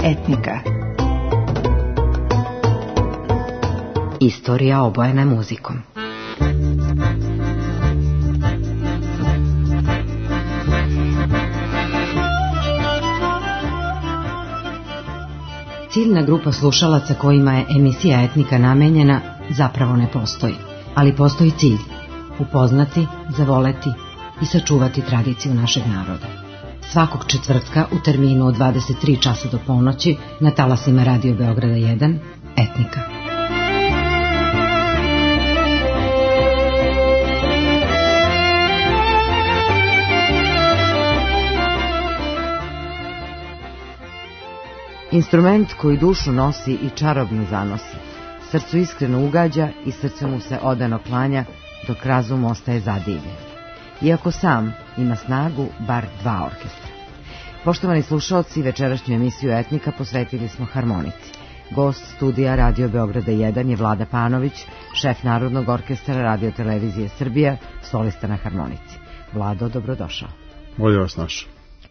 Etnika. Istorija obojena muzikom. Ciljna grupa slušalaca kojima je emisija Etnika namenjena zapravo ne postoji, ali postoji cilj: upoznati, zavoleti i sačuvati tradiciju našeg naroda. Svakog četvrtka u terminu od 23 časa do ponoći na talasima Radio Beograda 1, Etnika. Instrument koji dušu nosi i čarobno zanosi, srcu iskreno ugađa i srce mu se odano klanja, dok razum ostaje zadivljen. Iako sam ima snagu bar 2 orkestra. Poštovani slušaoci, večerašnju emisiju Etnika posvetili smo harmonici. Gost studija Radio Beograda 1 je Vlada Panović, šef Narodnog orkestra Radio Televizije Srbije, solista na harmonici. Vlado, dobrodošao. Bolje vas našao.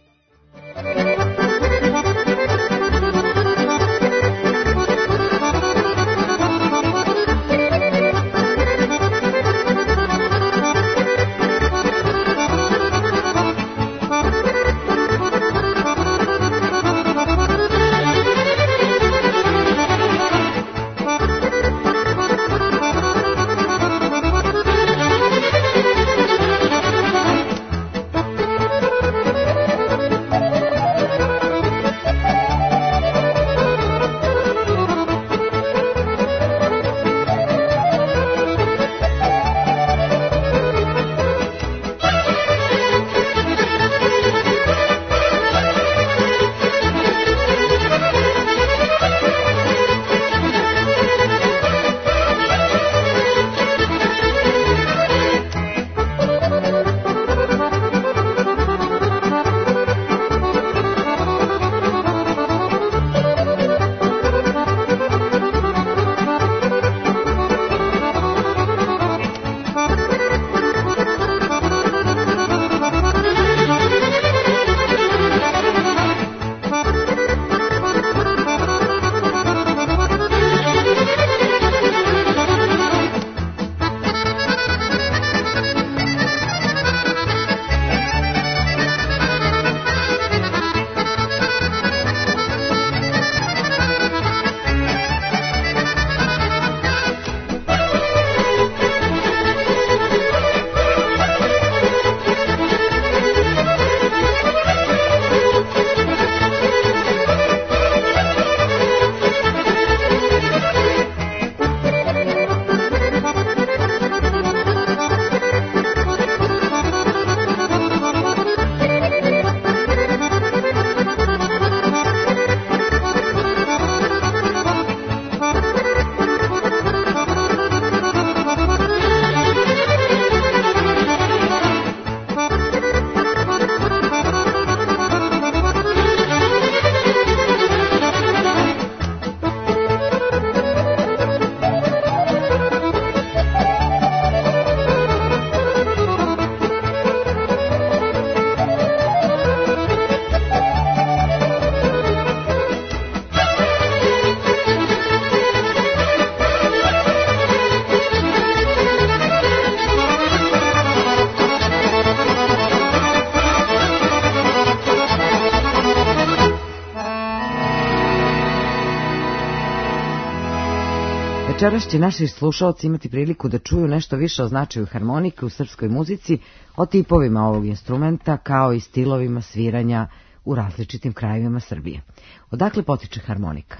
Večeras će naši slušalci imati priliku da čuju nešto više o značaju harmonike u srpskoj muzici, o tipovima ovog instrumenta, kao i stilovima sviranja u različitim krajevima Srbije. Odakle potiče harmonika?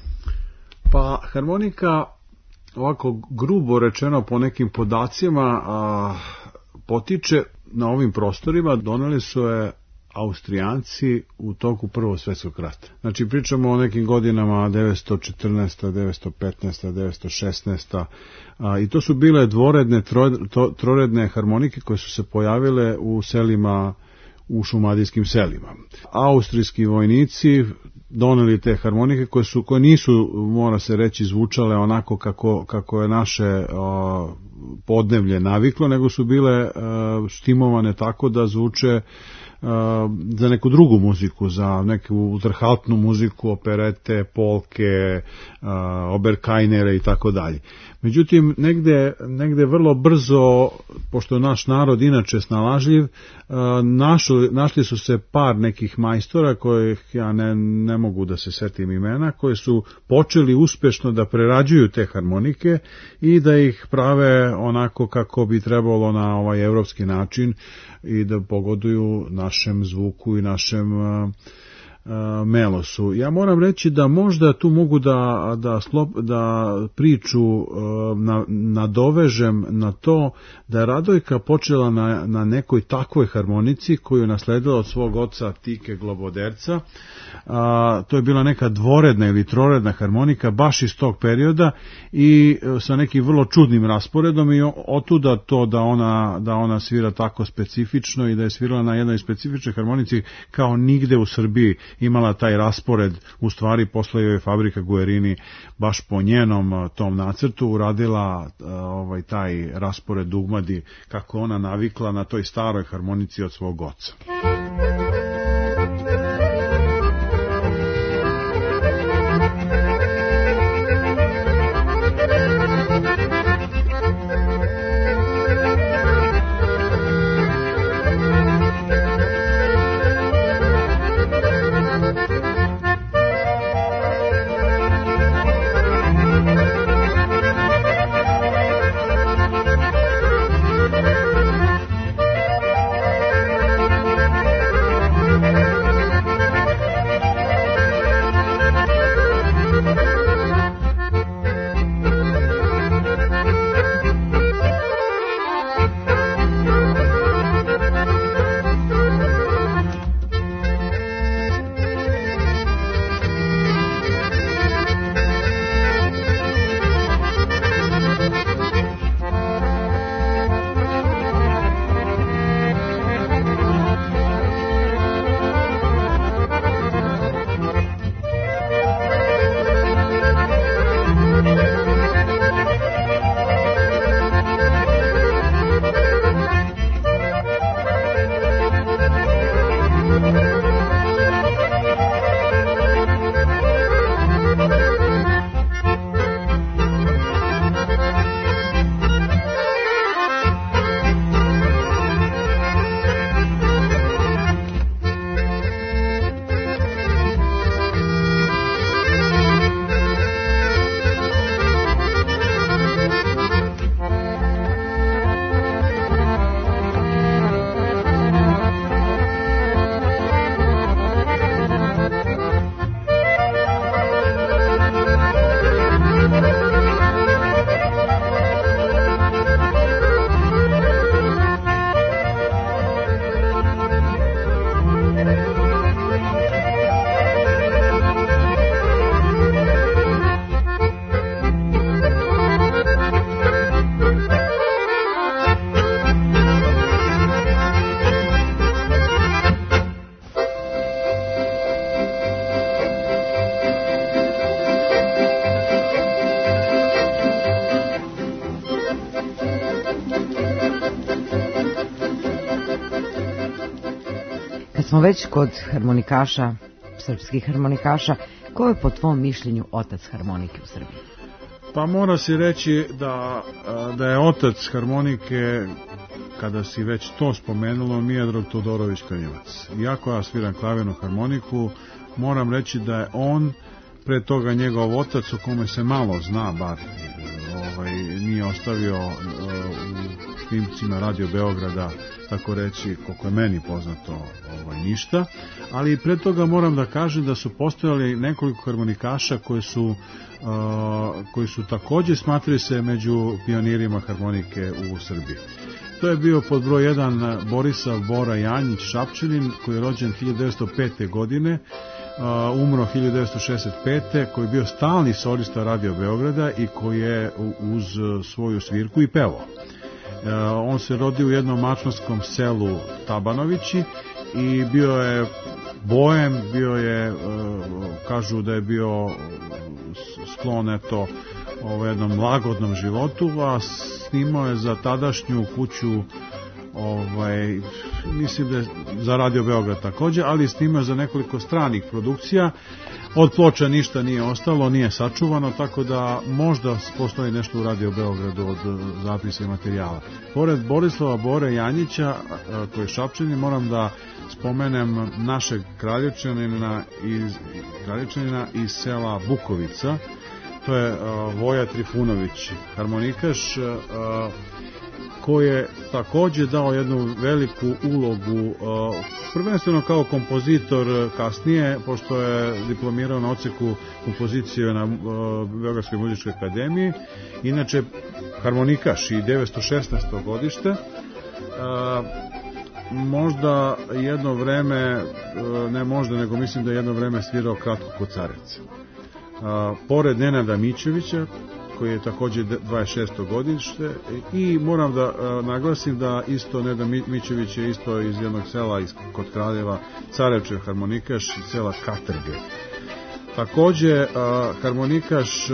Pa harmonika, ovako grubo rečeno po nekim podacima, potiče na ovim prostorima, doneli su je Austrijanci u toku Prvog svjetskog rata. Znači pričamo o nekim godinama 914. 915. 916. I to su bile dvoredne, troredne harmonike koje su se pojavile u selima, u šumadijskim selima. Austrijski vojnici doneli te harmonike koje nisu, mora se reći, zvučale onako kako je naše podneblje naviklo, nego su bile štimovane tako da zvuče za neku drugu muziku, za neku ultrahaltnu muziku, operete, polke, oberkajnere i tako dalje. Međutim, negde vrlo brzo, pošto je naš narod inače snalažljiv, našli su se par nekih majstora kojih ja ne mogu da se setim imena, koji su počeli uspešno da prerađuju te harmonike i da ih prave onako kako bi trebalo na ovaj evropski način i da pogoduju našem zvuku i našem melosu. Ja moram reći da možda tu mogu da priču nadovežem na to da je Radojka počela na nekoj takvoj harmonici koju je nasledila od svog oca Tike Globoderca. To je bila neka dvoredna ili troredna harmonika baš iz tog perioda i sa nekim vrlo čudnim rasporedom i otuda to da ona svira tako specifično i da je svirala na jednoj specifičnoj harmonici kao nigde u Srbiji imala taj raspored, u stvari posle joj fabrika Guerini baš po njenom tom nacrtu uradila taj raspored dugmadi kako ona navikla na toj staroj harmonici od svog oca. Smo već kod harmonikaša, srpskih harmonikaša, ko je po tvom mišljenju otac harmonike u Srbiji? Pa mora se reći da je otac harmonike, kada si već to spomenulo, Miodrag Todorović Krnjevac. Iako ja sviram klavirnu harmoniku, moram reći da je on, pre toga njegov otac, o kome se malo zna, bar nije ostavio u snimcima Radio Beograda, tako reći, koliko je meni poznato, ništa, ali pre toga moram da kažem da su postojali nekoliko harmonikaša koji su takođe smatrali se među pionirima harmonike u Srbiji. To je bio pod broj 1 Borisav Bora Janjić Šapčanin, koji je rođen 1905. godine, umro 1965. koji je bio stalni solista Radio Beograda i koji je uz svoju svirku i pevao. On se rodio u jednom mačvanskom selu Tabanovići i bio je bojem, kažu da je bio sklon jednom lagodnom životu, a snimao je za tadašnju kuću mislim da je za Radio Beograd takođe, ali snimao za nekoliko stranih produkcija. Od ploča ništa nije ostalo, nije sačuvano, tako da možda postoji nešto u Radio Beogradu od zapisa i materijala. Pored Borislava Bore Janjića, koji je Šapčanin, moram da spomenem našeg Kraljevčanina iz sela Bukovica. To je Voja Trifunović, harmonikaš, koji je takođe dao jednu veliku ulogu, prvenstveno kao kompozitor kasnije, pošto je diplomirao na odseku kompozicije na Beogradskoj muzičkoj akademiji, inače harmonikaš i 916. godište, možda jedno vreme, ne možda, nego mislim da je jedno vreme svirao kratko kod Careca. Pored Nenada Mićevića, koji je takođe 26. godište, i moram da naglasim da isto Nenad Mićević je isto iz jednog sela kod Kraljeva, Carevčev harmonikaš iz sela Katrge. Takođe harmonikaš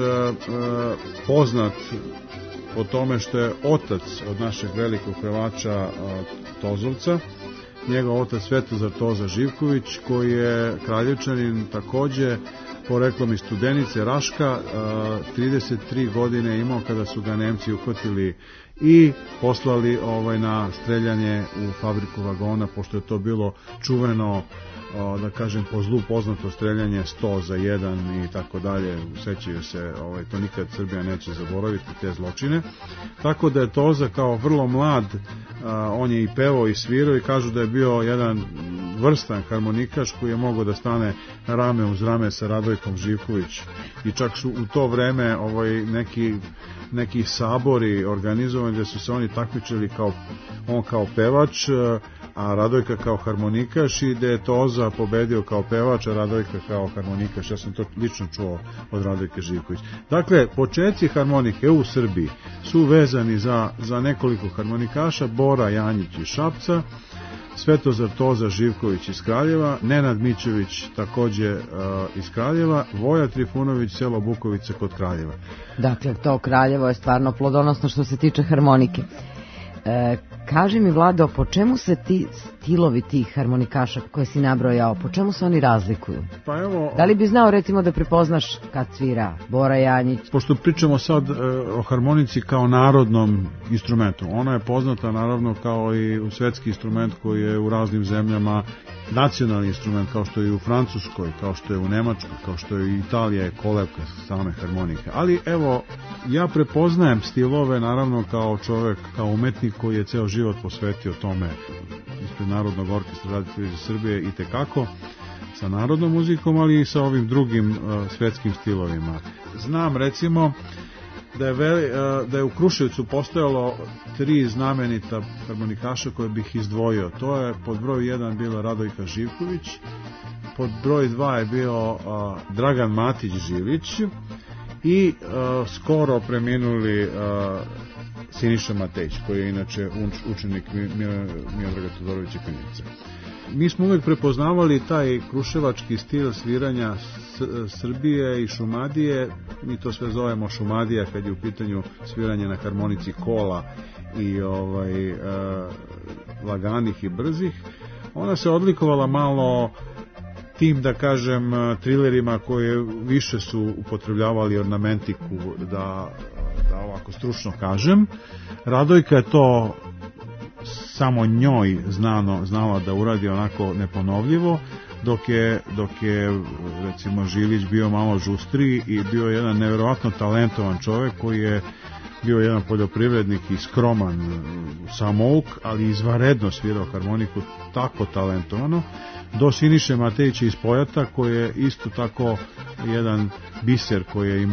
poznat po tome što je otac od našeg velikog pevača Tozovca, njegov otac Svetozar Toza Živković, koji je Kraljevčanin takođe, poreklom iz Studenice, Raška, 33 godine imao kada su ga Nemci uhvatili i poslali na streljanje u fabriku vagona, pošto je to bilo čuveno, da kažem, po zlu poznato streljanje 100 za 1 i tako dalje. Sećaju se, to nikad Srbija neće zaboraviti, te zločine. Tako da je Toza kao vrlo mlad, on je i pevao i svirao i kažu da je bio jedan vrstan harmonikaš koji je mogao da stane rame uz rame sa Radojkom Živković, i čak su u to vreme neki sabori organizovani gde su se oni takmičili, on kao pevač, a Radojka kao harmonikaš, i gde je Toza pobedio kao pevač, a Radojka kao harmonikaš. Ja sam to lično čuo od Radojke Živković. Dakle, početci harmonike u Srbiji su vezani za nekoliko harmonikaša: Bora Janjić iz Šapca, Svetozar Toza Živković iz Kraljeva, Nenad Mićević takođe iz Kraljeva, Voja Trifunović, selo Bukovice kod Kraljeva. Dakle, to Kraljevo je stvarno plodonosno što se tiče harmonike. Kaži mi, Vlado, po čemu se ti stilovi tih harmonikaša koje si nabrojao, po čemu se oni razlikuju? Pa evo, da li bi znao recimo da prepoznaš kad svira Bora Janjić? Pošto pričamo sad o harmonici kao narodnom instrumentu, ona je poznata naravno kao i svetski instrument koji je u raznim zemljama nacionalni instrument, kao što je i u Francuskoj, kao što je u Nemačkoj, kao što je i Italija, je kolevka same harmonike. Ali evo, ja prepoznajem stilove naravno kao čovek, kao umetnik koji je ceo život posvetio tome ispred Narodnog orkestra Radio Srbije, i tekako sa narodnom muzikom, ali i sa ovim drugim svetskim stilovima. Znam recimo da je u Kruševcu postojalo 3 znamenita harmonikaša koje bih izdvojio. To je pod broj 1 bila Radojka Živković, pod broj 2 je bio Dragan Matić Žilić i skoro preminuli Siniša Matejić, koji je inače učenik Miodraga Todorovića Kanjice. Mi smo uvek prepoznavali taj kruševački stil sviranja Srbije i Šumadije. Mi to sve zovemo Šumadija kad je u pitanju sviranje na harmonici kola i laganih i brzih. Ona se odlikovala malo tim, da kažem, trilerima koje više su upotrebljavali ornamentiku, da ovako stručno kažem. Radojka je to samo njoj znala da uradi onako neponovljivo, dok je recimo Žilić bio malo žustriji i bio jedan neverovatno talentovan čovjek koji je bio jedan poljoprivrednik i skroman samouk, ali izvanredno svirao harmoniku, tako talentovano, do Siniše Matejića iz Pojata, koji je isto tako jedan biser koji je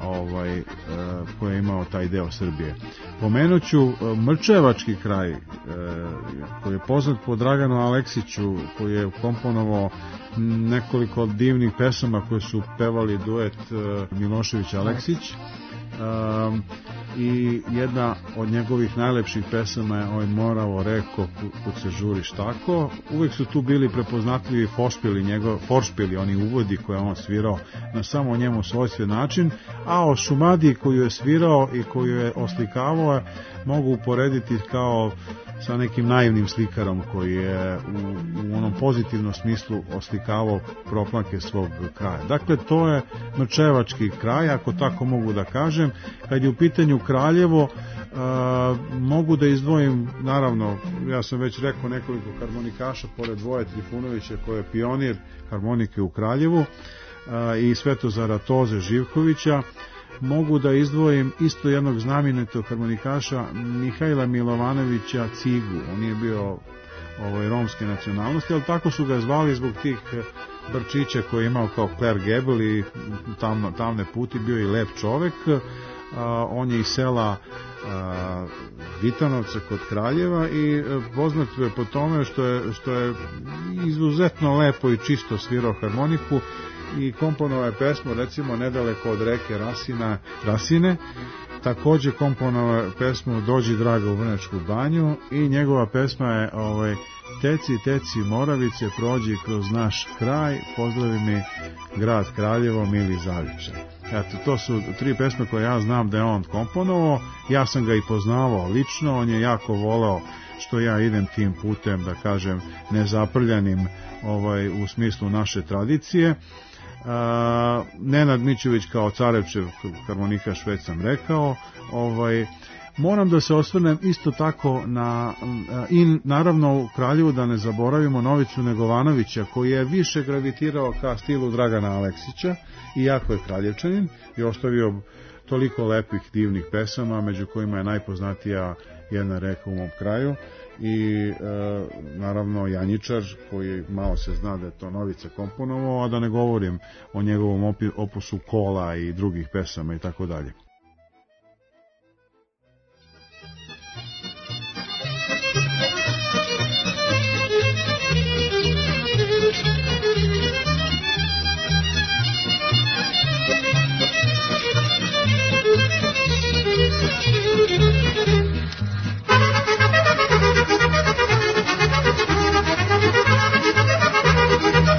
imao taj deo Srbije. Pomenuću Mrčevački kraj, koji je poznat po Draganu Aleksiću, koji je komponovao nekoliko divnih pesama koje su pevali duet Milošević Aleksić. i jedna od njegovih najlepših pesama je Oj moravo reko kud se žuriš tako. Uvek su tu bili prepoznatljivi foršpili, oni uvodi koje on svirao na samo njemu svojstven način, a o Šumadiji koju je svirao i koju je oslikavao mogu uporediti kao sa nekim naivnim slikarom koji je u onom pozitivnom smislu oslikavao proplanke svog kraja. Dakle, to je mrčevački kraj, ako tako mogu da kažem. Kad je u pitanju Kraljevo, mogu da izdvojim, naravno, ja sam već rekao nekoliko harmonikaša, pored Voje Trifunovića koji je pionir harmonike u Kraljevu, i Svetozara Toze Živkovića. Mogu da izdvojim isto jednog znamenitog harmonikaša, Mihajla Milovanovića Cigu. On je bio romske nacionalnosti, ali tako su ga zvali zbog tih brčića koje je imao kao Claire Gable i tamne puti, bio i lep čovek. On je iz sela Vitanovca kod Kraljeva i poznat je po tome što je izuzetno lepo i čisto svirao harmoniku i komponovao je pesmu recimo nedaleko od reke Rasine, takođe komponovao je pesmu Dođi draga u Vrnjačku banju i njegova pesma je Teci Moravice, prođi kroz naš kraj, pozdravi mi grad Kraljevo, mili Zavičaj. Eto, to su tri pesme koje ja znam da je on komponovao, ja sam ga i poznavao lično, on je jako voleo što ja idem tim putem, da kažem, nezaprljanim u smislu naše tradicije. Nenad Mićević kao Carevčev harmonikaš, već sam rekao. Moram da se osvrnem isto tako i naravno u Kraljevu da ne zaboravimo Novicu Negovanovića koji je više gravitirao ka stilu Dragana Aleksića, iako je Kraljevčanin i ostavio toliko lepih divnih pesama, među kojima je najpoznatija Jedna reka u mom kraju i naravno Janjičar, koji malo se zna da je to Novica komponovao, a da ne govorim o njegovom opusu Kola i drugih pesama i tako dalje.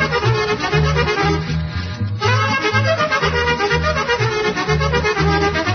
Thank you.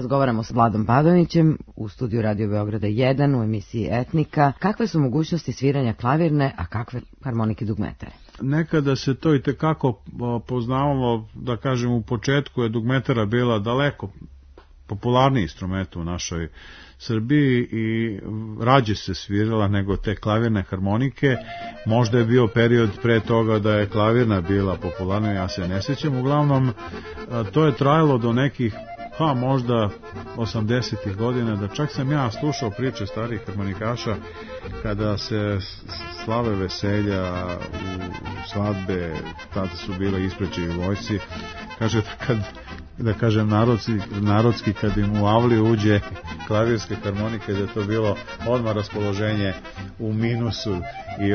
razgovaramo s Vladom Badonićem u studiju Radio Beograda 1 u emisiji Etnika. Kakve su mogućnosti sviranja klavirne, a kakve harmonike dugmetare? Nekada se to i tekako poznavalo, da kažem, u početku je dugmetara bila daleko popularni instrument u našoj Srbiji i rađe se svirala nego te klavirne harmonike. Možda je bio period pre toga da je klavirna bila popularna, ja se ne sjećam. Uglavnom, to je trajalo do nekih, možda 80-ih godina, da čak sam ja slušao priče starih harmonikaša kada se slave veselja, u svadbe, tada su bile ispreći u vojsci. Kaže da kažem narodski, kad im u avliju uđe klavirske harmonike, da je to bilo odmah raspoloženje u minusu i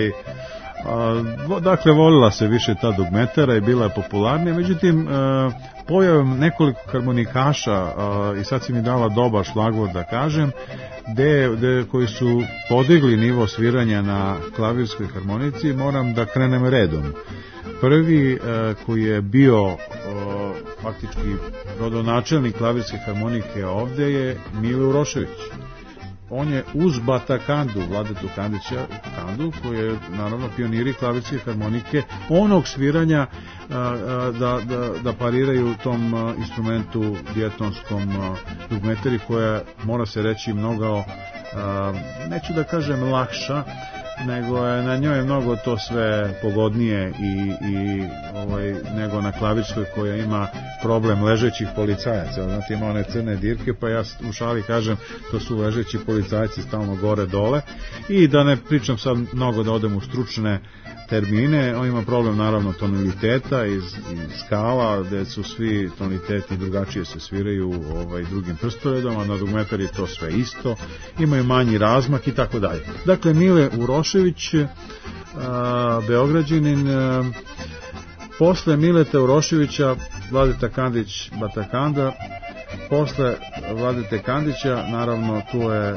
dakle volila se više ta dugmetara i bila je popularnija. Međutim, pojavom nekoliko harmonikaša, i sad si mi dala dobar šlagvor da kažem, koji su podigli nivo sviranja na klavirskoj harmonici, moram da krenem redom. Prvi koji je bio faktički rodonačelnik klavirske harmonike ovde je Mile Urošević. On je uz Batakandu, Vladetu Kandu, koji je naravno pioniri klavirske harmonike, onog sviranja da pariraju tom instrumentu diatonskom dugmetari, koja, mora se reći, mnogo, neću da kažem lakša, nego je na njoj mnogo to sve pogodnije nego na klavirskoj, koja ima problem ležećih policajaca. Znate, ima one crne dirke, pa ja u šali kažem to su ležeći policajci stalno gore dole, i da ne pričam sad mnogo, da odem u stručne termine. On ima problem naravno tonaliteta iz skala, gde su svi tonaliteti drugačije se sviraju drugim prstoredom, a na dugmetari to sve isto, imaju manji razmak i tako dalje. Dakle, Mile Urošević, Beograđanin. Posle Mileta Uroševića Vladeta Kandić Batakanda, posle Vladete Kandića naravno tu je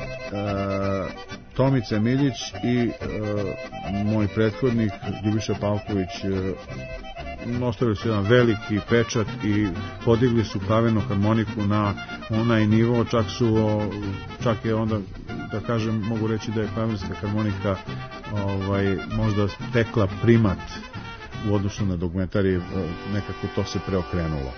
Tomica Miljić i moj prethodnik Ljubiša Pavković. Ostavili su jedan veliki pečat i podigli su klavirnu harmoniku na onaj nivo, čak je onda, da kažem, mogu reći da je klavirska harmonika možda tekla primat u odnosu na dugmetari, nekako to se preokrenulo.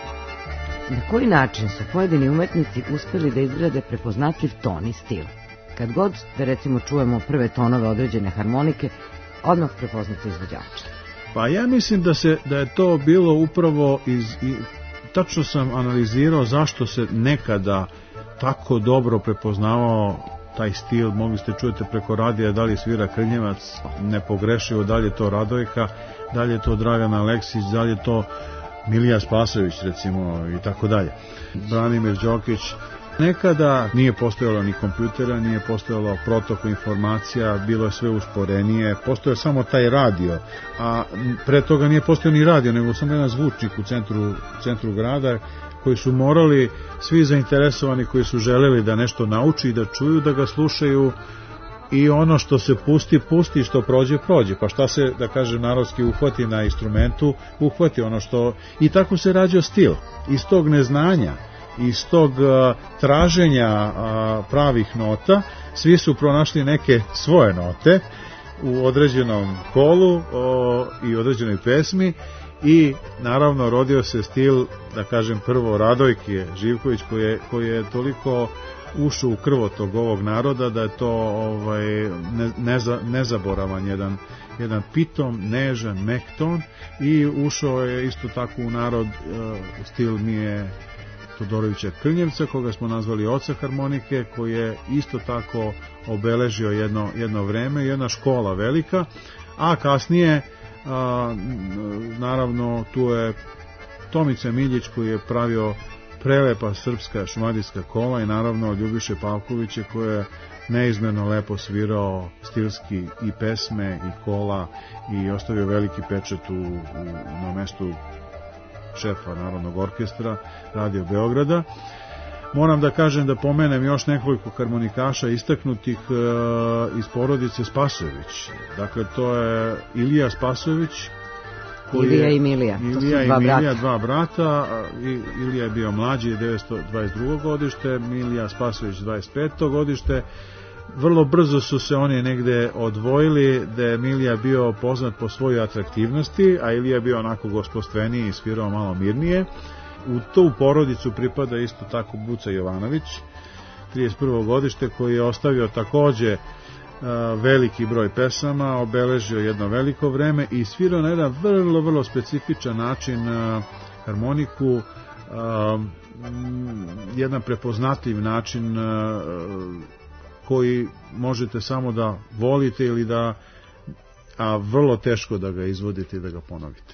Na koji način su pojedini umetnici uspeli da izgrade prepoznatljiv ton i stil? Kad god da recimo čujemo prve tonove određene harmonike, odmah prepoznate izvođača. Pa ja mislim da je to bilo upravo tačno sam analizirao zašto se nekada tako dobro prepoznavao taj stil. Mogli ste čujete preko radija da li svira Krnjevac nepogrešivo, da li je to Radojka, da li je to Dragan Aleksić, da li je to Milija Spasojević recimo i tako dalje, Branimir Đokić. Nekada nije postojalo ni kompjutera, nije postojalo protok informacija, bilo je sve usporenije, postojao samo taj radio, a pre toga nije postojao ni radio, nego samo jedan zvučnik u centru grada, koji su morali, svi zainteresovani koji su želeli da nešto nauči i da čuju, da ga slušaju, i ono što se pusti, što prođe. Pa šta se, da kažem, narodski uhvati na instrumentu, uhvati ono što... I tako se rađao stil. Iz tog neznanja, iz tog traženja pravih nota, svi su pronašli neke svoje note u određenom kolu i određenoj pesmi, i naravno rodio se stil, da kažem, prvo Radojke Živković, koji je toliko ušao u krvotok ovog naroda da je to nezaboravan jedan pitom, nežan, mek ton, i ušao je isto tako u narod stil Mije Todorovića Krnjevca, koga smo nazvali oca harmonike, koji je isto tako obeležio jedno vreme, jedna škola velika, a kasnije naravno tu je Tomica Miljić, koji je pravio prelepa srpska šumadijska kola, i naravno Ljubiše Pavkovića, koji je neizmjerno lepo svirao stilski i pesme i kola i ostavio veliki pečat na mestu šefa Narodnog orkestra Radio Beograda. Moram da kažem, da pomenem još nekoliko harmonikaša istaknutih iz porodice Spasojević. Dakle, to je Ilija Spasojević, Ilija i Milija, to su dva brata. Dva brata. Ilija je bio mlađi, 1922. godište, Milija Spasojević 25. godište. Vrlo brzo su se oni negde odvojili, da je Milija bio poznat po svojoj atraktivnosti, a Ilija bio onako gospodstveniji i svirao malo mirnije. U tu porodicu pripada isto tako Buca Jovanović, 31. godište, koji je ostavio takođe veliki broj pesama, obeležio jedno veliko vreme i svirao na jedan vrlo, vrlo specifičan način harmoniku, jedan prepoznatljiv način koji možete samo da volite ili a vrlo teško da ga izvodite i da ga ponovite.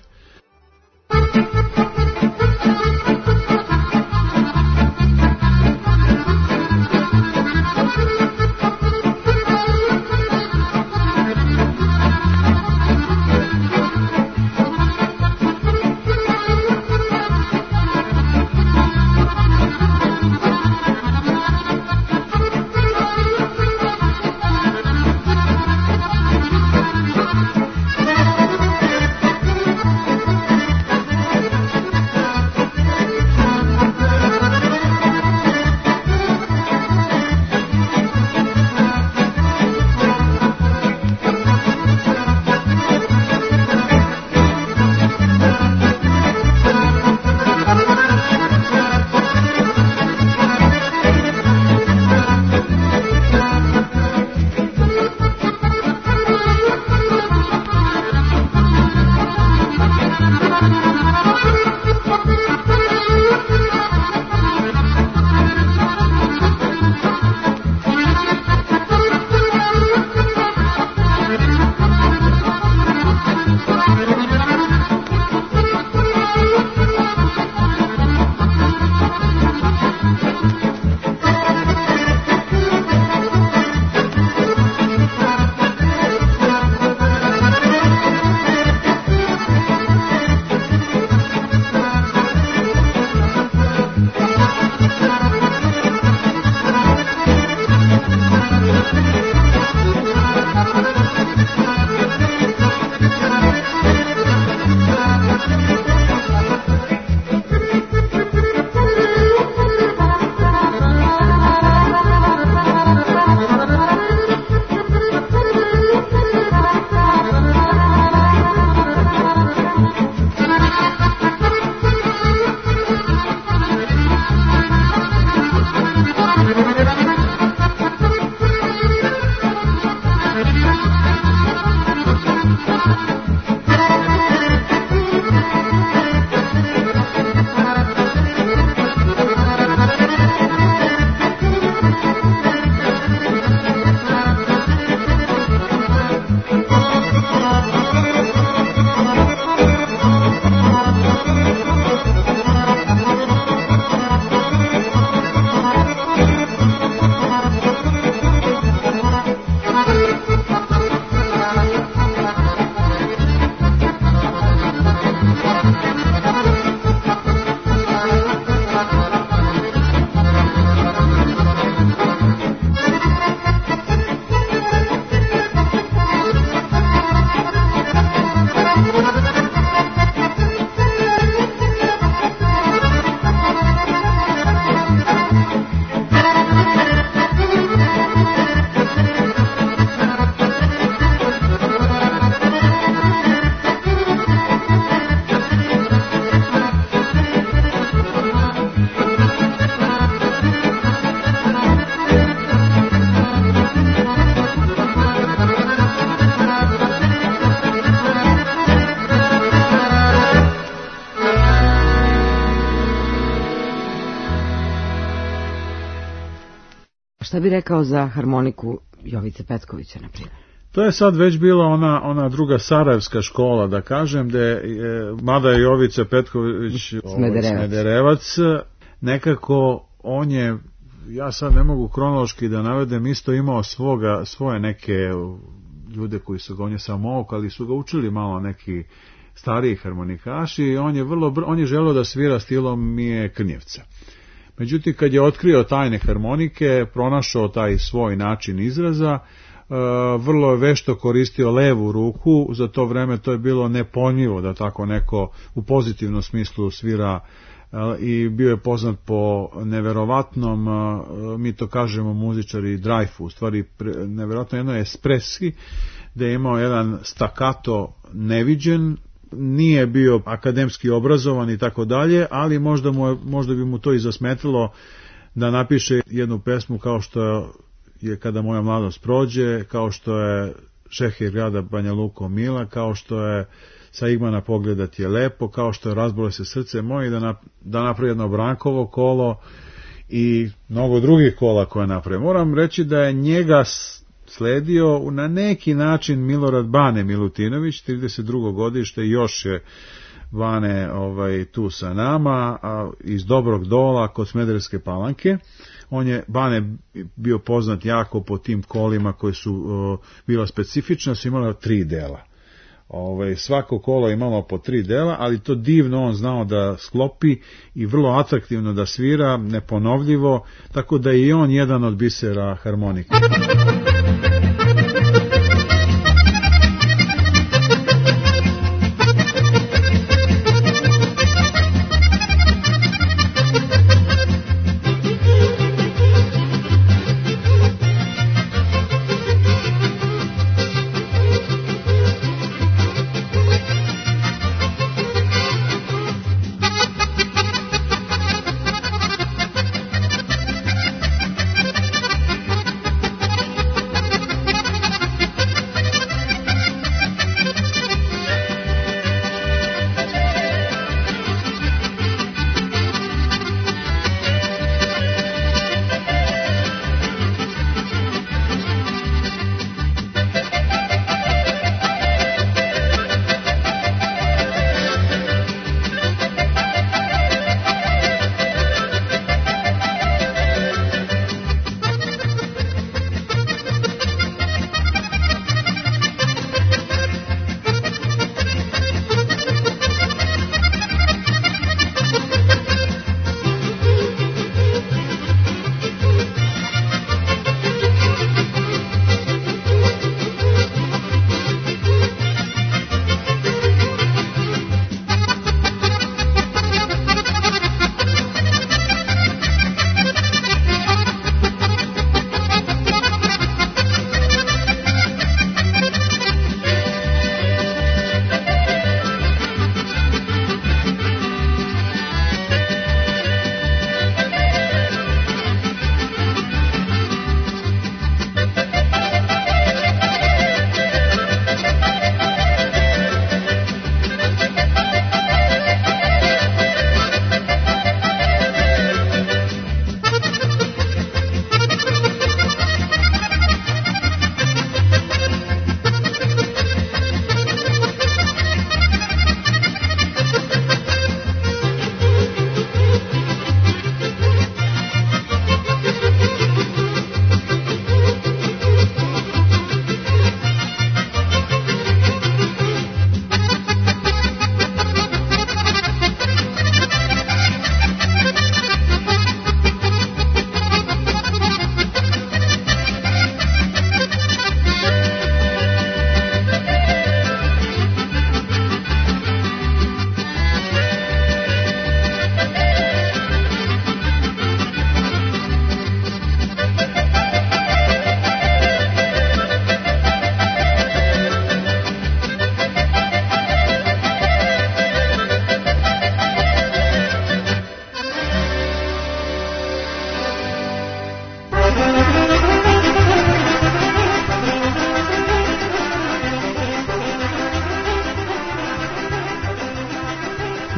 A šta bi rekao za harmoniku Jovice Petkovića, na primjer? To je sad već bila ona druga sarajevska škola, da kažem, gde mada je Jovica Petković Smederevac, nekako on je, ja sad ne mogu kronološki da navedem, isto imao svoje neke ljude koji su ga, on je samouk, ali su ga učili malo neki stariji harmonikaši i on je želeo da svira stilom Mije Krnjevca. Međutim, kad je otkrio tajne harmonike, pronašao taj svoj način izraza, vrlo je vešto koristio levu ruku, za to vreme to je bilo nepojmljivo da tako neko u pozitivnom smislu svira i bio je poznat po neverovatnom, mi to kažemo muzičari, drajfu, u stvari neverovatno jedno espreski, gde je imao jedan stakato neviđen, nije bio akademski obrazovan i tako dalje, ali možda bi mu to i zasmetilo da napiše jednu pesmu kao što je Kada moja mladost prođe, kao što je Šehir grada Banja Luka mila, kao što je Sa Igmana pogledat je lepo, kao što je Razbole se srce moje, da napravi jedno Brankovo kolo i mnogo drugih kola koje napravi. Moram reći da je njega sledio na neki način Milorad Bane Milutinović, 32. godište, još je Bane tu sa nama, iz Dobrog Dola kod Smederevske Palanke. Bane bio poznat jako po tim kolima koji su bila specifična, su imala 3 dela. Svako kolo je imalo po 3 dela, ali to divno on znao da sklopi i vrlo atraktivno da svira, neponovljivo, tako da je i on jedan od bisera harmonike.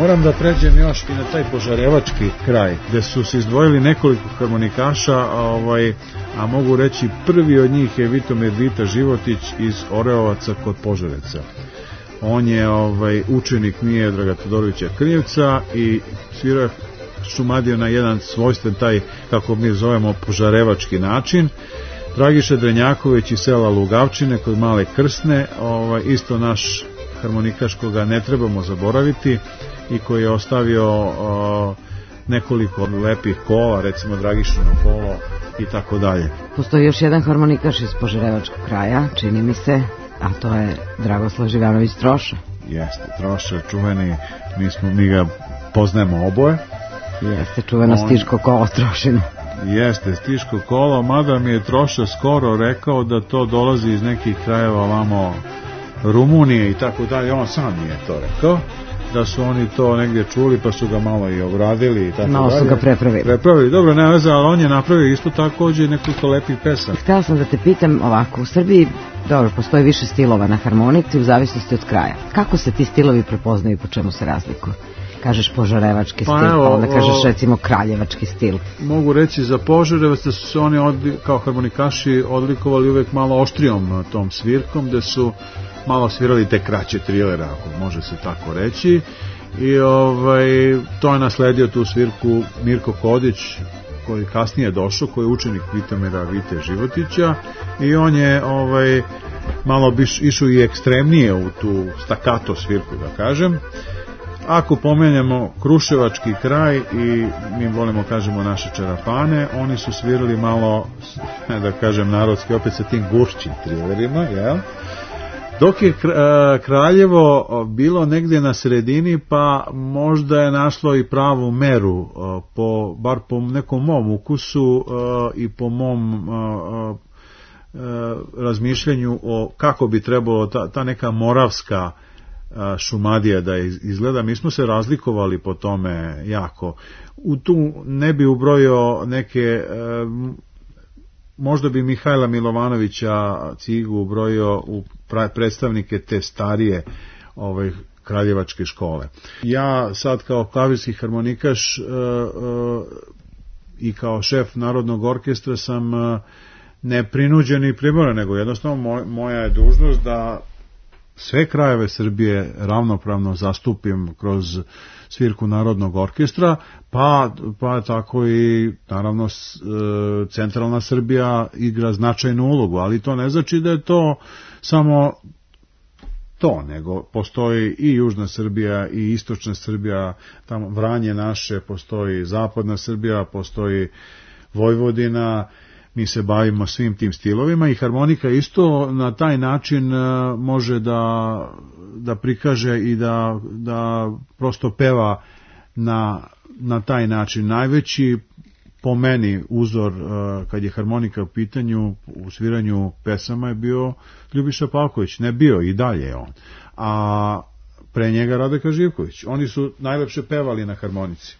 Moram da pređem još i na taj požarevački kraj, gde su se izdvojili nekoliko harmonikaša, a mogu reći prvi od njih je Vitomir Vita Životić iz Oreovaca kod Požareca. On je učenik Miodraga Todorovića Krnjevca i svira šumadiju na jedan svojstven taj, kako mi zovemo, požarevački način. Dragiša Drenjaković iz sela Lugavčine kod Male Krsne, isto naš harmonikaš koga ne trebamo zaboraviti i koji je ostavio nekoliko lepih kola, recimo Dragišino kolo i tako dalje. Postoji još jedan harmonikaš iz Požarevačkog kraja, čini mi se, a to je Dragoslav Živanović Troša. Jeste, Troša, čuveni, mi ga poznajemo oboje. Jeste, čuveno Stiško kolo Trošino. Jeste, Stiško kolo, mada mi je Troša skoro rekao da to dolazi iz nekih krajeva ovamo Rumunije i tako dalje, on sam mi je to rekao, da su oni to negdje čuli pa su ga malo i obradili i tako dalje. Malo su ga prepravili. Dobro, ne veze, ali on je napravio isto također nekoliko lepih pesama. Htela sam da te pitam ovako, u Srbiji, dobro, postoji više stilova na harmonici u zavisnosti od kraja. Kako se ti stilovi prepoznaju i po čemu se razlikuju? Kažeš požarevački stil, pa onda kažeš recimo kraljevački stil. Mogu reći za Požarevac da su se oni kao harmonikaši odlikovali uvek malo oštrijom tom svirkom, gde su malo svirali te kraće trilere, ako može se tako reći, i to je nasledio tu svirku Mirko Kodić, koji je kasnije došao, koji je učenik Vitomira Vite Životića, i on je malo išao i ekstremnije u tu stakato svirku, da kažem. Ako pomenemo Kruševački kraj i mi volimo kažemo naše čarapane, oni su svirali malo, da kažem narodski, opet sa tim gušćim trilerima, jel? Dok je Kraljevo bilo negdje na sredini, pa možda je našlo i pravu meru, bar po nekom mom ukusu i po mom razmišljanju o kako bi trebalo ta neka moravska šumadija da izgleda. Mi smo se razlikovali po tome jako. U tu ne bi ubrojio neke, možda bi Mihajla Milovanovića Cigu ubrojio u predstavnike te starije kraljevačke škole. Ja sad kao klavirski harmonikaš i kao šef Narodnog orkestra sam ne prinuđen i primoran, nego jednostavno moja je dužnost da sve krajeve Srbije ravnopravno zastupim kroz svirku Narodnog orkestra, pa tako i naravno centralna Srbija igra značajnu ulogu, ali to ne znači da je to samo to, nego postoji i južna Srbija i istočna Srbija, tamo Vranje naše, postoji zapadna Srbija, postoji Vojvodina. Mi se bavimo svim tim stilovima i harmonika isto na taj način može da prikaže i da prosto peva na taj način. Najveći po meni uzor kad je harmonika u pitanju u sviranju pesama je bio Ljubiša Pavković, ne bio i dalje je on, a pre njega Radeka Živković. Oni su najlepše pevali na harmonici.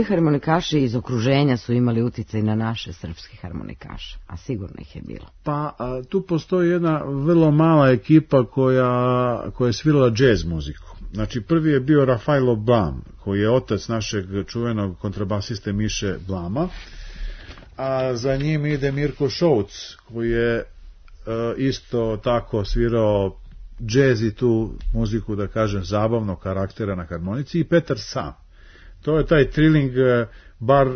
ovi harmonikaši iz okruženja su imali uticaj na naše srpske harmonikaše, a sigurno ih je bilo. Pa tu postoji jedna vrlo mala ekipa koja je svirala džez muziku. Znači prvi je bio Rafailo Blam, koji je otac našeg čuvenog kontrabasiste Miše Blama, a za njim ide Mirko Šouc, koji je isto tako svirao džez i tu muziku, da kažem, zabavnog karaktera na harmonici, i Petar Sam. To je taj triling bar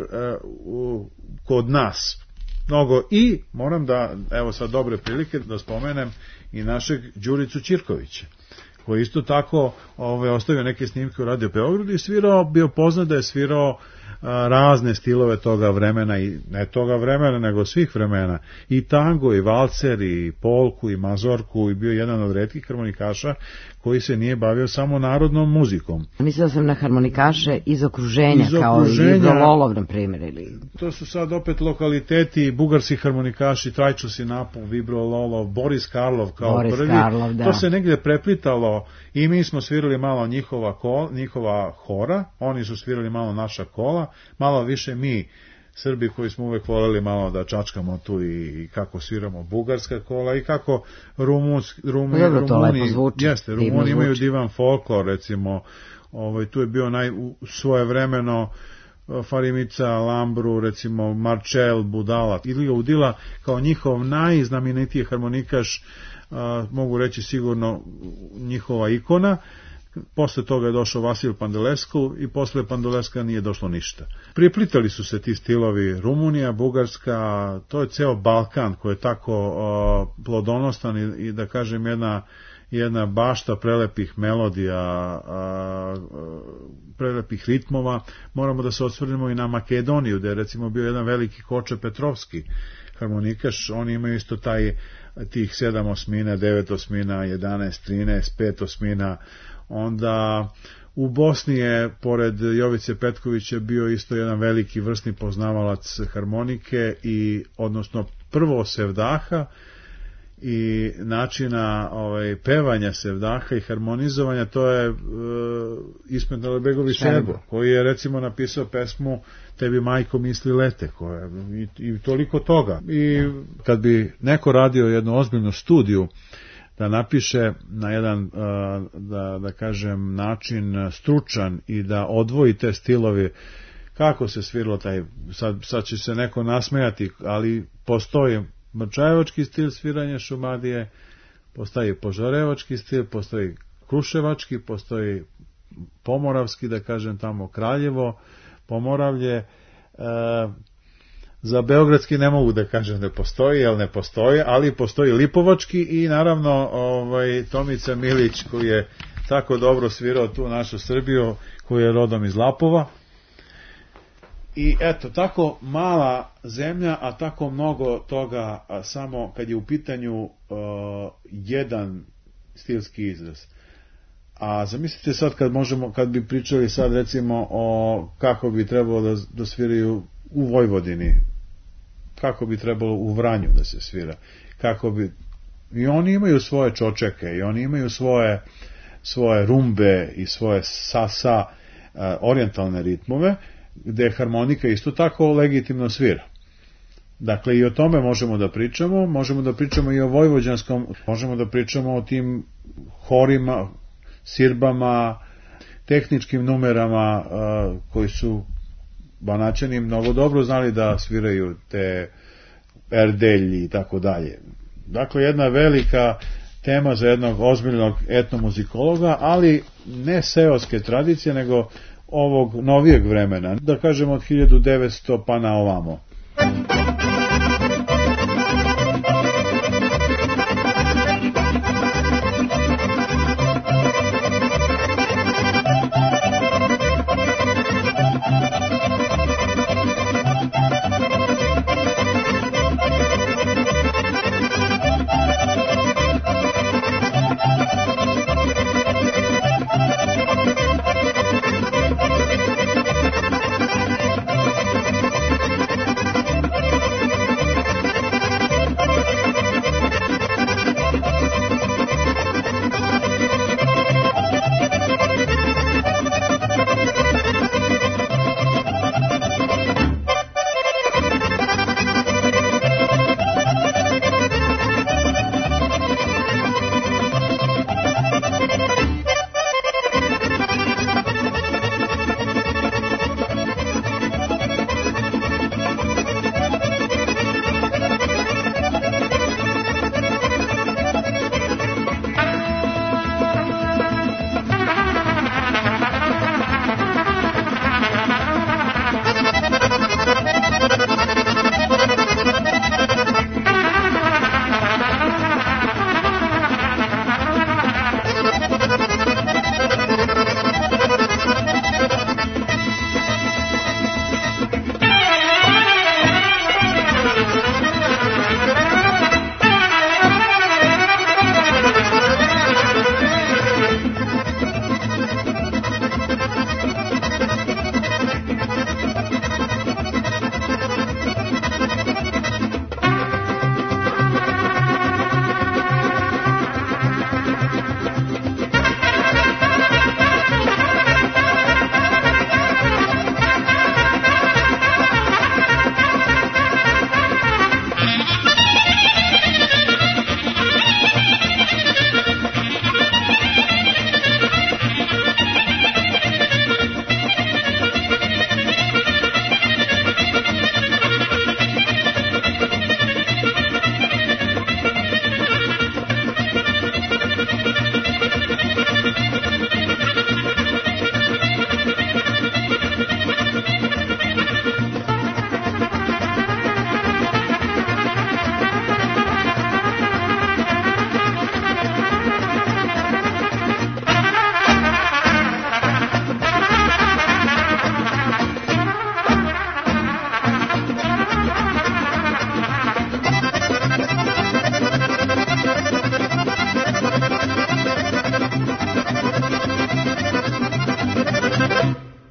kod nas mnogo, i moram da, evo sad dobre prilike da spomenem i našeg Đuricu Ćirkovića, koji isto tako ostavio neke snimke u Radio Beogradu i svirao, bio poznat da je svirao razne stilove toga vremena, i ne toga vremena nego svih vremena, i tango, i valcer, i polku, i mazorku, i bio jedan od retkih harmonikaša koji se nije bavio samo narodnom muzikom. Mislila sam na harmonikaše iz okruženja, kao Vibro Lolov, na primjer. Ili... To su sad opet lokaliteti, bugarski harmonikaši, Trajčo Sinapov, Vibro Lolov, Boris Karlov kao Boris prvi. Karlov, da. To se negdje preplitalo i mi smo svirali malo njihova hora, oni su svirali malo naša kola, malo više mi Srbi koji smo uvek voljeli malo da čačkamo tu i kako sviramo bugarska kola i kako Rumuni imaju divan folklor, recimo, tu je bio svojevremeno Farimica, Lambru, recimo Marcel, Budala, Ilija Udila kao njihov najznamenitiji harmonikaš, mogu reći sigurno njihova ikona. Posle toga je došao Vasil Pandelesko i posle Pandeleska nije došlo ništa. Prijeplitali su se ti stilovi, Rumunija, Bugarska, to je ceo Balkan koji je tako plodonostan i da kažem jedna bašta prelepih melodija, prelepih ritmova. Moramo da se osvrnemo i na Makedoniju, gde je recimo bio jedan veliki Koče Petrovski harmonikaš, oni imaju isto tih 7 osmina, 9 osmina, 11, 13, 5 osmina. Onda u Bosni je, pored Jovice Petkovića, bio isto jedan veliki vrsni poznavalac harmonike, i odnosno prvo sevdaha i načina pevanja sevdaha i harmonizovanja. To je Ismet Nalebegović Šerbo, koji je recimo napisao pesmu Tebi majko misli lete, i toliko toga. I kad bi neko radio jednu ozbiljnu studiju da napiše na jedan, da kažem, način stručan i da odvoji te stilovi, kako se sviralo sad će se neko nasmejati, ali postoji mrčajevački stil sviranja šumadije, postoji požarevački stil, postoji kruševački, postoji pomoravski, da kažem tamo Kraljevo, Pomoravlje. Za beogradski ne mogu da kažem da postoji, jer ne postoji, ali postoji lipovački i naravno Tomica Milić, koji je tako dobro svirao tu našu Srbiju, koji je rodom iz Lapova. I eto, tako mala zemlja, a tako mnogo toga, samo kad je u pitanju jedan stilski izraz. A zamislite sad kad bi pričali sad recimo o kako bi trebalo da sviraju u Vojvodini, kako bi trebalo u Vranju da se svira, i oni imaju svoje čočeke, i oni imaju svoje rumbe i svoje sasa, orijentalne ritmove, gde harmonika isto tako legitimno svira. Dakle, i o tome možemo da pričamo i o vojvođanskom, možemo da pričamo o tim horima, sirbama, tehničkim numerama koji su Banaćani mnogo dobro znali da sviraju te erdelji i tako dalje. Dakle, jedna velika tema za jednog ozbiljnog etnomuzikologa, ali ne seoske tradicije, nego ovog novijeg vremena, da kažemo od 1900 pa na ovamo.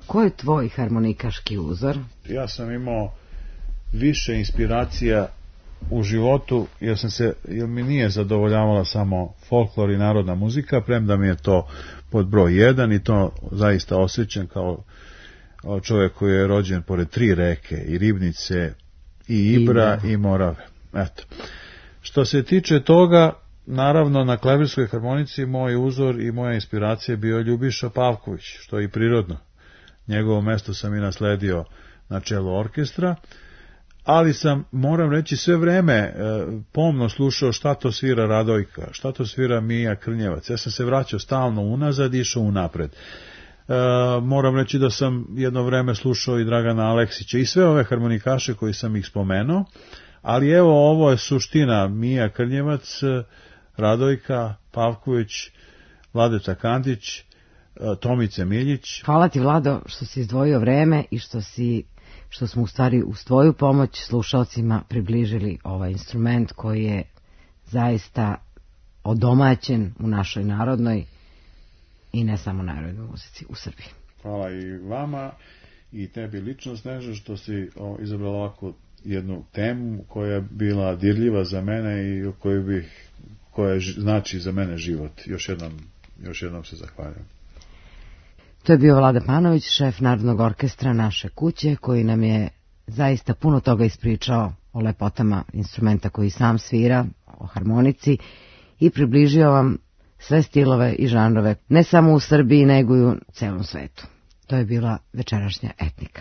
Ko je tvoj harmonikaški uzor? Ja sam imao više inspiracija u životu, jer mi nije zadovoljavala samo folklor i narodna muzika, premda mi je to pod broj 1 i to zaista osjećam kao čovjek koji je rođen pored 3 reke, i Ribnice, i Ibra, i Morave. Eto. Što se tiče toga, naravno na klavirskoj harmonici moj uzor i moja inspiracija je bio Ljubiša Pavković, što je i prirodno. Njegovo mesto sam i nasledio na čelu orkestra, ali sam, moram reći, sve vreme pomno slušao šta to svira Radojka, šta to svira Mija Krnjevac. Ja sam se vraćao stalno unazad i išao unapred. Moram reći da sam jedno vreme slušao i Dragana Aleksića i sve ove harmonikaše koji sam ih spomenuo, ali evo, ovo je suština: Mija Krnjevac, Radojka, Pavković, Vladeta Kandić, Tomice Miljić. Hvala ti, Vlado, što si izdvojio vreme i što smo u stvari uz tvoju pomoć slušalcima približili ovaj instrument koji je zaista odomaćen u našoj narodnoj i ne samo narodnoj muzici u Srbiji. Hvala i vama i tebi lično, Sneža, što si izabrala ovako jednu temu koja je bila dirljiva za mene i koja znači za mene život. Još jednom se zahvaljujem. To je bio Vlada Panović, šef Narodnog orkestra naše kuće, koji nam je zaista puno toga ispričao o lepotama instrumenta koji sam svira, o harmonici, i približio vam sve stilove i žanrove, ne samo u Srbiji, nego i u celom svetu. To je bila večerašnja Etnika.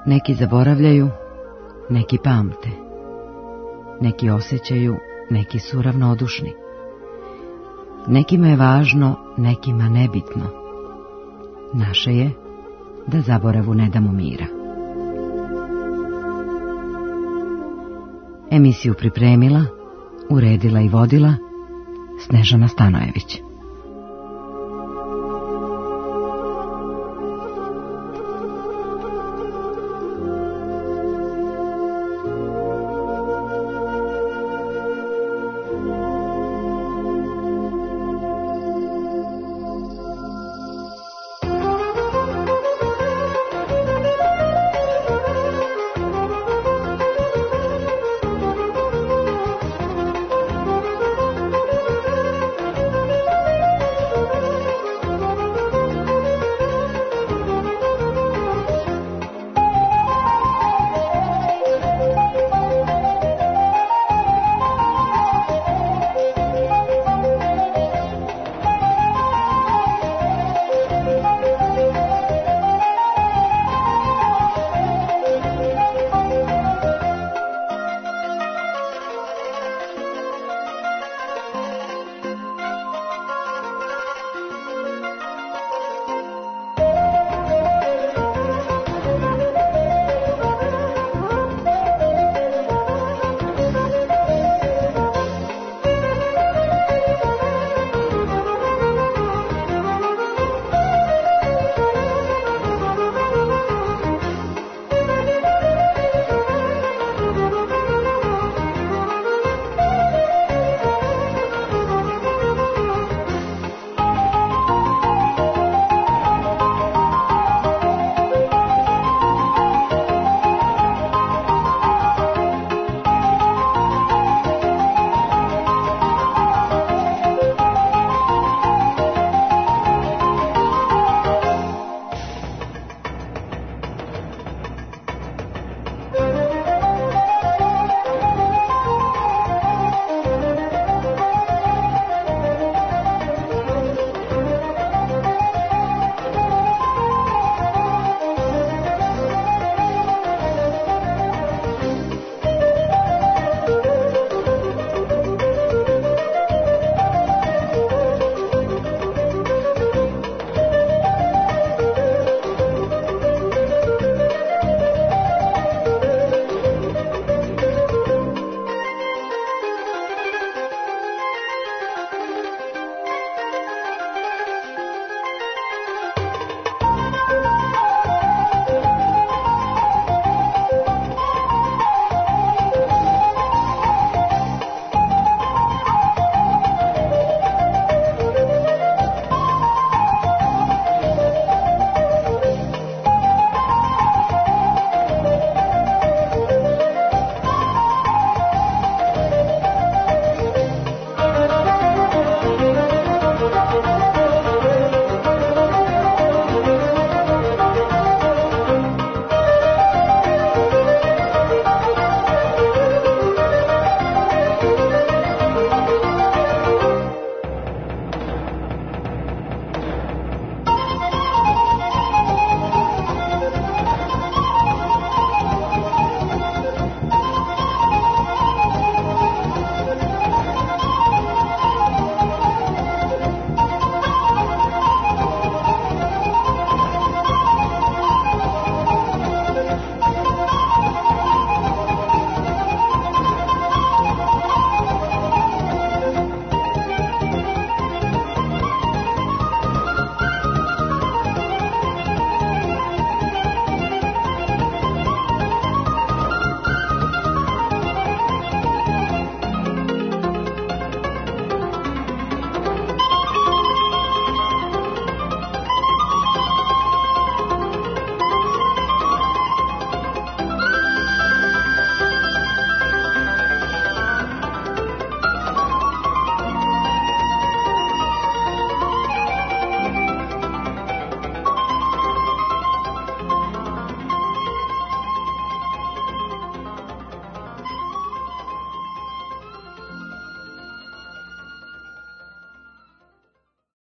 Neki zaboravljaju, neki pamte. Neki osjećaju, neki su ravnodušni. Nekima je važno, nekima nebitno. Naše je da zaboravu ne damo mira. Emisiju pripremila, uredila i vodila Snežana Stanojević.